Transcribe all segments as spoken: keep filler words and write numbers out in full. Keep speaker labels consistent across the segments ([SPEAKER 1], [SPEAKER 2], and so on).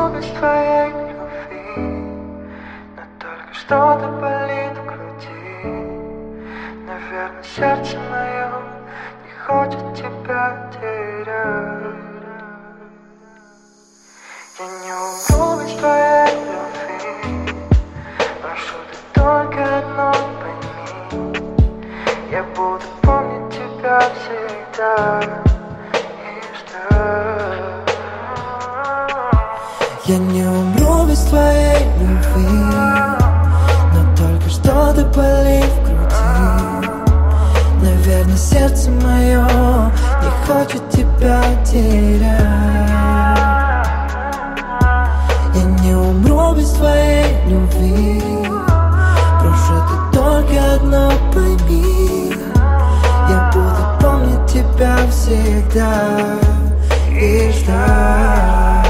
[SPEAKER 1] умру без твоей любви, но только что-то болит в груди. Наверное, сердце мое не хочет тебя терять. Я не умру без твоей любви, прошу, ты только одно пойми. Я буду помнить тебя всегда и ждать. Я не умру без твоей любви, но только что-то болит в груди. Наверное, сердце мое не хочет тебя терять. Я не умру без твоей любви, прошу, ты только одно пойми. Я буду помнить тебя всегда и ждать.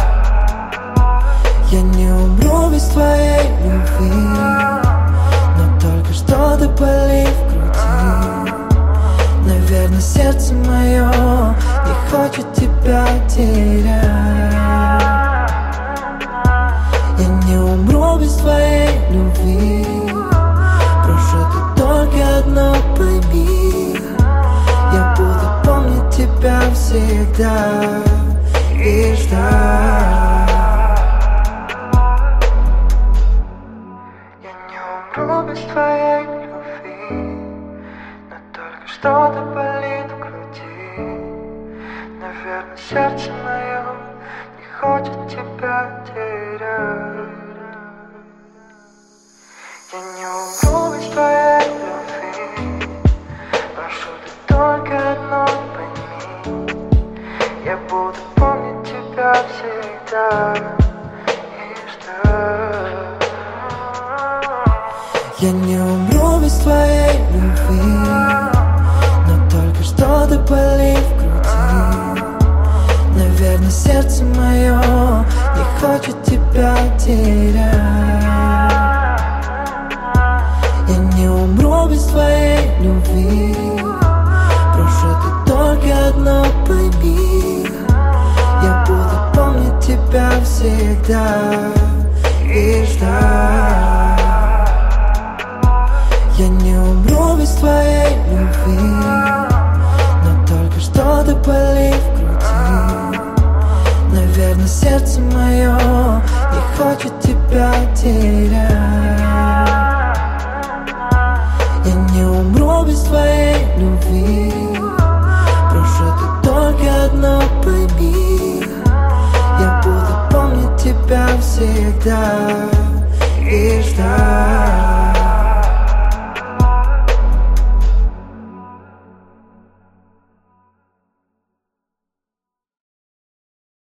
[SPEAKER 1] Я не умру без твоей любви, но только что-то болит в груди. Наверное, сердце мое не хочет тебя терять. Я не умру без твоей любви, прошу, ты только одно пойми. Я буду помнить тебя всегда и ждать. Я не умру без твоей любви, но только что-то болит в груди. Наверное, сердце мое не хочет тебя терять. Я не умру без твоей любви, прошу, ты только одно пойми. Я буду помнить тебя всегда и ждать. Я не умру без твоей любви, но только что-то болит в груди. Наверное, сердце мое не хочет тебя терять. Я не умру без твоей любви, прошу, ты только одно пойми. Я буду помнить тебя всегда и ждать. Я не умру без твоей любви, но только что-то болит в груди. Наверное, сердце мое не хочет тебя терять. Я не умру без твоей любви, прошу, ты только одно пойми. Я буду помнить тебя всегда и ждать.